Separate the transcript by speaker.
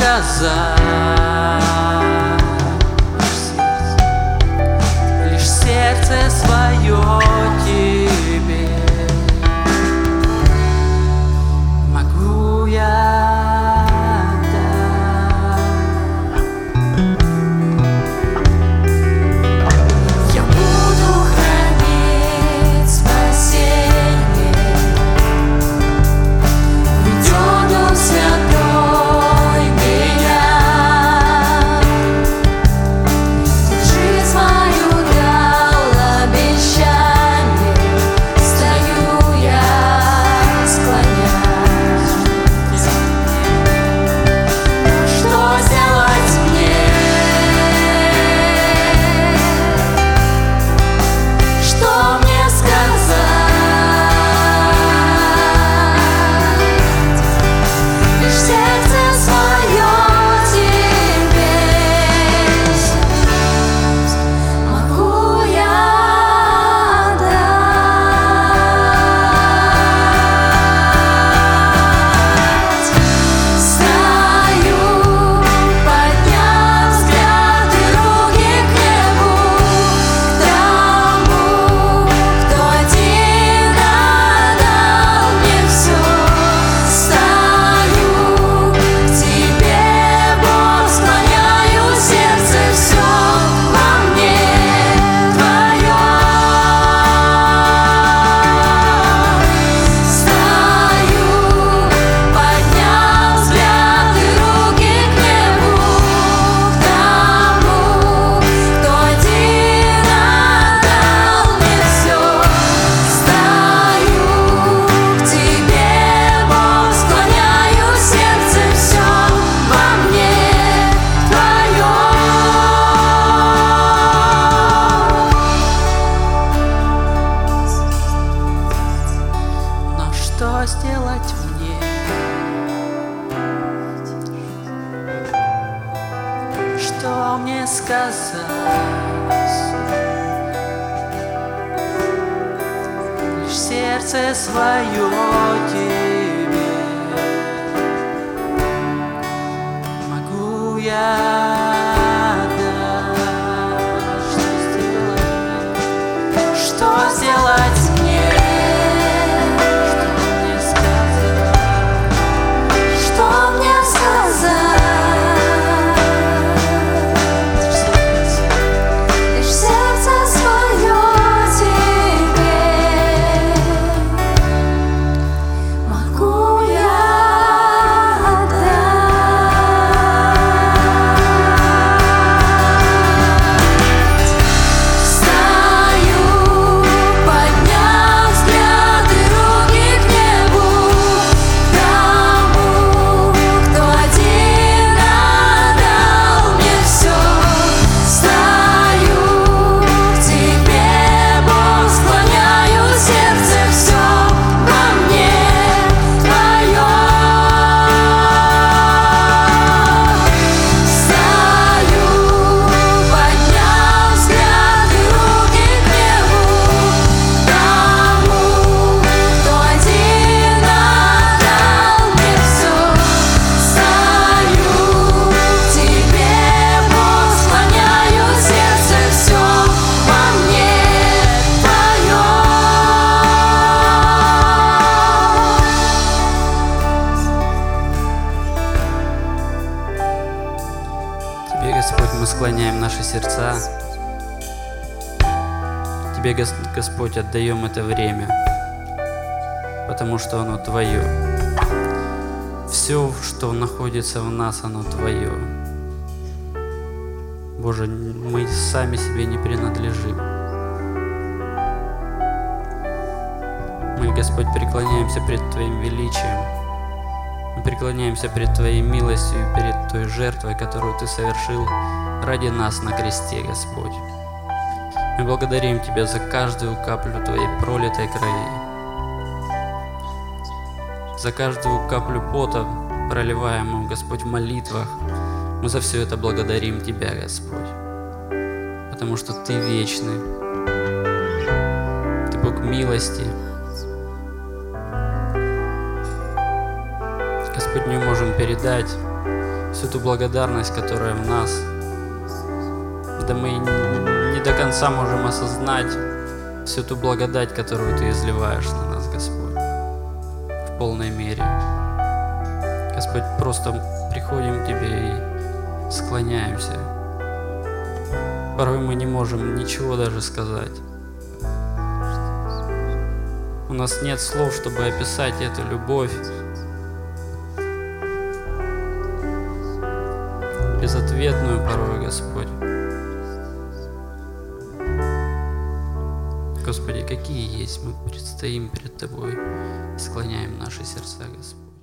Speaker 1: сказать, лишь сердце свое тебе могу я дать. Я буду хранить спасение, ведет Дух Святой меня. Жизнь мою дал обещание, стою я, склоняюсь. Что сделать мне? Что мне сказать? Лишь сердце свое тебе могу я дать. Стою, подняв взгляд и руки к небу, к тому, кто один отдал мне все. Стою к тебе, Бог, склоняю сердце, все во мне твое. Стою, подняв взгляд и руки к небу, к тому, кто один отдал мне все. Стою к тебе, Бог, склоняю сердце, все во мне твое. Но что сделать мне? Что мне сказать? Лишь сердце свое тебе могу я дать. Что сделать мне? Что мне сказать? Что мне сказать? Лишь сердце свое тебе могу я дать. Стою, подняв взгляд и руки к небу, к тому, кто один отдал мне все. Стою к тебе, Бог, склоняю сердце, все во мне твое. Стою, подняв взгляд и руки к небу, к тому, кто один отдал мне все. Стою к тебе, Бог, склоняю сердце, все во мне твое.
Speaker 2: Тебе, Господь, мы склоняем наши сердца. Тебе, Господь, отдаем это время, потому что оно Твое. Все, что находится в нас, оно Твое. Боже, мы сами себе не принадлежим. Мы, Господь, преклоняемся пред Твоим величием. Мы преклоняемся пред Твоей милостью и перед той жертвой, которую Ты совершил ради нас на кресте, Господь. Мы благодарим Тебя за каждую каплю Твоей пролитой крови, за каждую каплю пота, проливаемую, Господь, в молитвах. Мы за все это благодарим Тебя, Господь, потому что Ты вечный, Ты Бог милости. Господь, не можем передать всю ту благодарность, которая в нас. Да мы не до конца можем осознать всю ту благодать, которую Ты изливаешь на нас, Господь, в полной мере. Господь, просто приходим к Тебе и склоняемся. Порой мы не можем ничего даже сказать. У нас нет слов, чтобы описать эту любовь, безответную порой, Господь. Господи, какие есть, мы предстоим перед Тобой, склоняем наши сердца, Господь.